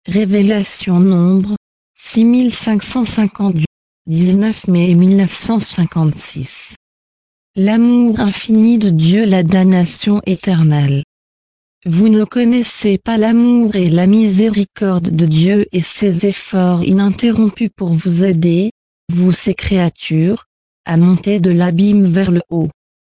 Révélation Nombre, 6558, 19 mai 1956. L'amour infini de Dieu, la damnation éternelle. Vous ne connaissez pas l'amour et la miséricorde de Dieu et ses efforts ininterrompus pour vous aider, vous ses créatures, à monter de l'abîme vers le haut.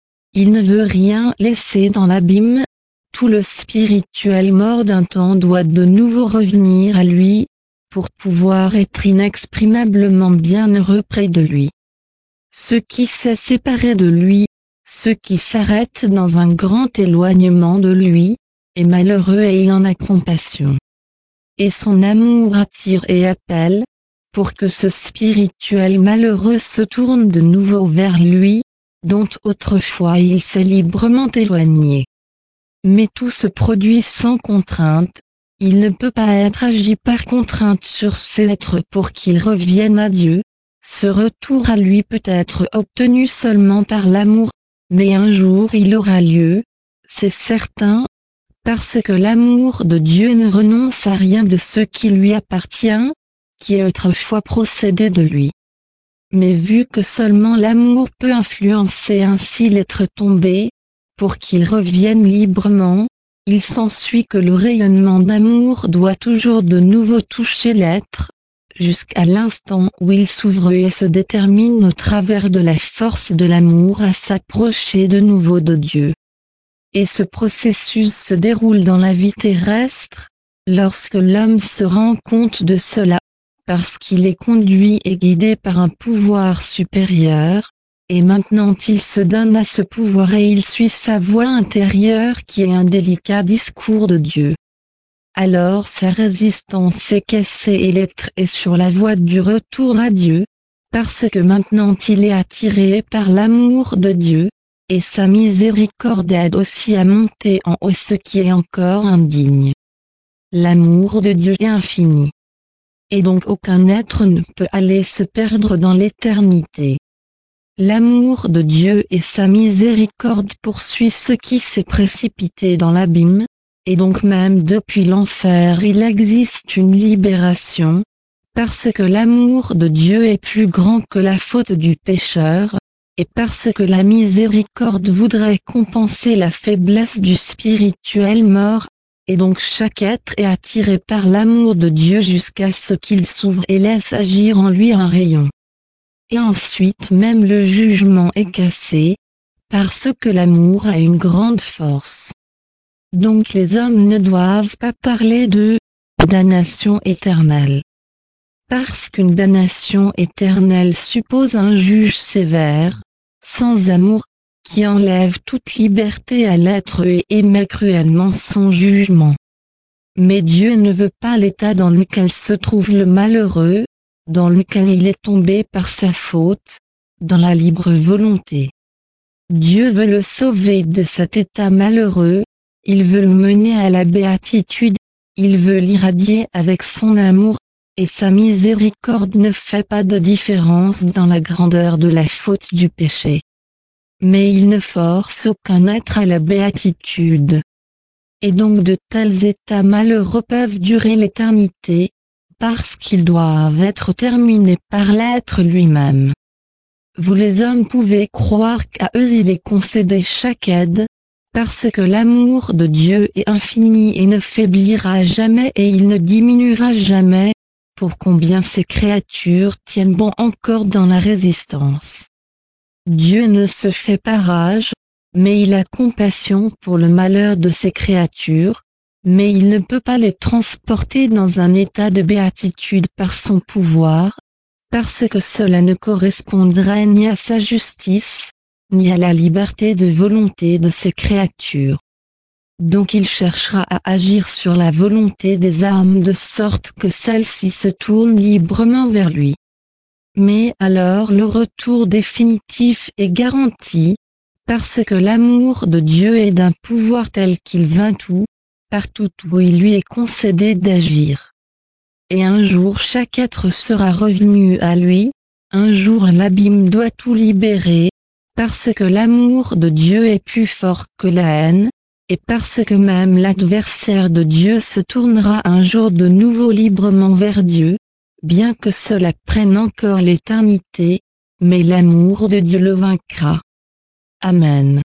Il ne veut rien laisser dans l'abîme. Tout le spirituel mort d'un temps doit de nouveau revenir à lui, pour pouvoir être inexprimablement bienheureux près de lui. Ceux qui s'est séparé de lui, ceux qui s'arrêtent dans un grand éloignement de lui, est malheureux et il en a compassion. Et son amour attire et appelle, pour que ce spirituel malheureux se tourne de nouveau vers lui, dont autrefois il s'est librement éloigné. Mais tout se produit sans contrainte, il ne peut pas être agi par contrainte sur ces êtres pour qu'ils reviennent à Dieu. Ce retour à lui peut être obtenu seulement par l'amour, mais un jour il aura lieu, c'est certain, parce que l'amour de Dieu ne renonce à rien de ce qui lui appartient, qui est autrefois procédé de lui. Mais vu que seulement l'amour peut influencer ainsi l'être tombé, pour qu'il revienne librement, il s'ensuit que le rayonnement d'amour doit toujours de nouveau toucher l'être, jusqu'à l'instant où il s'ouvre et se détermine au travers de la force de l'amour à s'approcher de nouveau de Dieu. Et ce processus se déroule dans la vie terrestre, lorsque l'homme se rend compte de cela, parce qu'il est conduit et guidé par un pouvoir supérieur, et maintenant il se donne à ce pouvoir et il suit sa voix intérieure qui est un délicat discours de Dieu. Alors sa résistance est cassée et l'être est sur la voie du retour à Dieu, parce que maintenant il est attiré par l'amour de Dieu, et sa miséricorde aide aussi à monter en haut ce qui est encore indigne. L'amour de Dieu est infini. Et donc aucun être ne peut aller se perdre dans l'éternité. L'amour de Dieu et sa miséricorde poursuit ce qui s'est précipité dans l'abîme, et donc même depuis l'enfer il existe une libération, parce que l'amour de Dieu est plus grand que la faute du pécheur, et parce que la miséricorde voudrait compenser la faiblesse du spirituel mort, et donc chaque être est attiré par l'amour de Dieu jusqu'à ce qu'il s'ouvre et laisse agir en lui un rayon. Et ensuite même le jugement est cassé, parce que l'amour a une grande force. Donc les hommes ne doivent pas parler de damnation éternelle. Parce qu'une damnation éternelle suppose un juge sévère, sans amour, qui enlève toute liberté à l'être et émet cruellement son jugement. Mais Dieu ne veut pas l'état dans lequel se trouve le malheureux, dans lequel il est tombé par sa faute, dans la libre volonté. Dieu veut le sauver de cet état malheureux, il veut le mener à la béatitude, il veut l'irradier avec son amour, et sa miséricorde ne fait pas de différence dans la grandeur de la faute du péché. Mais il ne force aucun être à la béatitude. Et donc de tels états malheureux peuvent durer l'éternité, parce qu'ils doivent être terminés par l'être lui-même. Vous les hommes pouvez croire qu'à eux il est concédé chaque aide, parce que l'amour de Dieu est infini et ne faiblira jamais et il ne diminuera jamais, pour combien ces créatures tiennent bon encore dans la résistance. Dieu ne se fait pas rage, mais il a compassion pour le malheur de ses créatures, mais il ne peut pas les transporter dans un état de béatitude par son pouvoir, parce que cela ne correspondrait ni à sa justice, ni à la liberté de volonté de ses créatures. Donc il cherchera à agir sur la volonté des âmes de sorte que celles-ci se tournent librement vers lui. Mais alors le retour définitif est garanti, parce que l'amour de Dieu est d'un pouvoir tel qu'il vainc tout, partout où il lui est concédé d'agir. Et un jour chaque être sera revenu à lui, un jour l'abîme doit tout libérer, parce que l'amour de Dieu est plus fort que la haine, et parce que même l'adversaire de Dieu se tournera un jour de nouveau librement vers Dieu, bien que cela prenne encore l'éternité, mais l'amour de Dieu le vaincra. Amen.